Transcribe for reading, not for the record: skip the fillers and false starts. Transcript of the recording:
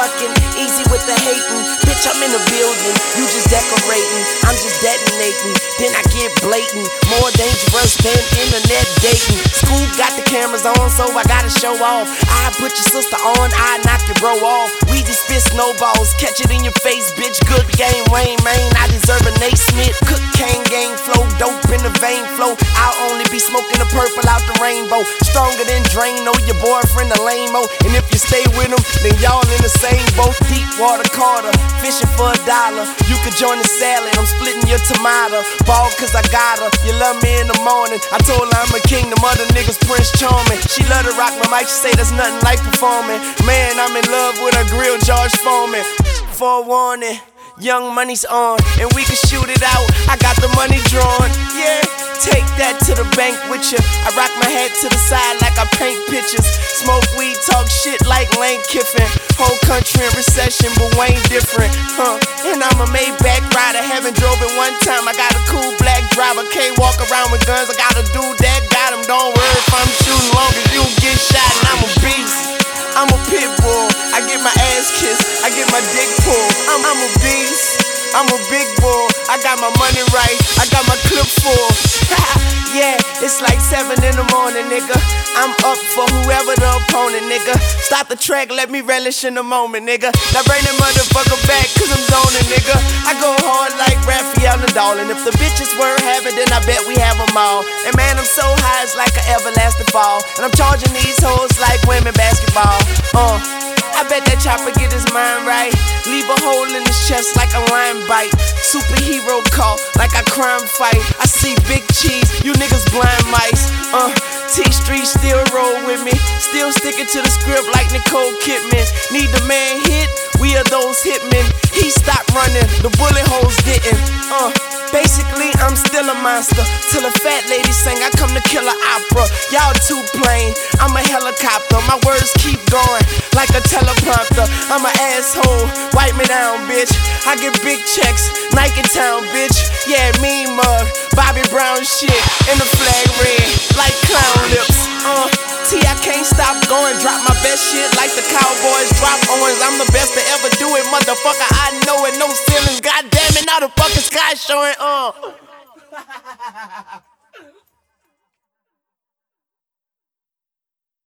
frontin', easy with the hatin'. Bitch, I'm in the building, you just decorating. I'm just detonating, then I get blatant. More dangerous than internet dating. School got the cameras on, so I gotta show off. I put your sister on, I knock your bro off. We just spit snowballs, catch it in your face, bitch. Good game, Wayne, man, I deserve a Nate Smith. Cocaine gang flow, dope in the vein flow. I'll only be smoking the purple out the rainbow. Stronger than Drano, your boyfriend a lame-o. And if you stay with him, then y'all in the same boat. Deep water Carter, fishing for $1. You could join the salad, I'm splitting your tomato. Ball cause I got her, you love me in the morning. I told her I'm a king, the mother niggas Prince Charming. She love to rock my mic, she say there's nothing like performing. Man, I'm in love with a grill, George Foreman. Forewarning, Young Money's on, and we can shoot it out. I got the money drawn, yeah. Take that to the bank with ya. I rock my head to the side like I paint pictures. Smoke weed, talk shit like Lane Kiffin. Whole country in recession, but Wayne different, And I'm a Maybach rider, haven't drove it one time. I got a cool black driver, can't walk around with guns. I got a dude that got him. Don't worry if I'm shooting, long as you get shot. And I'm a beast, I'm a pit bull. I get my ass kissed, I get my dick pulled. I'm a beast, I'm a big bull. I got my money right, I got my clip full. Yeah, it's like 7 in the morning, nigga. I'm up for whoever the opponent, nigga. Stop the track, let me relish in the moment, nigga. Now bring that motherfucker back, cause I'm zoning, nigga. I go hard like Rafael Nadal. And if the bitches were having, then I bet we have them all. And man, I'm so high, it's like an everlasting fall. And I'm charging these hoes like women basketball. I bet that chopper get his mind right. Leave a hole in his chest like a lion bite. Superhero call like a crime fight. I see big cheese, you niggas blind mice. T-Street still roll with me. Still sticking to the script like Nicole Kidman. Need the man hit, we are those hitmen. He stopped running, the bullet holes didn't. Basically, I'm still a monster. Till a fat lady sing, I come to kill an opera. Y'all too plain, I'm a helicopter. My words keep going like a teleprompter. I'm an asshole, wipe me down, bitch. I get big checks, Nike Town, bitch. Yeah, mean mug, Bobby Brown shit. And the flag red, like clown lips. I can't stop going, drop my best shit like the Cowboys drop Owens. I'm the best to ever do it, motherfucker. I know it, no ceilings. God damn it, now the fucking sky showing.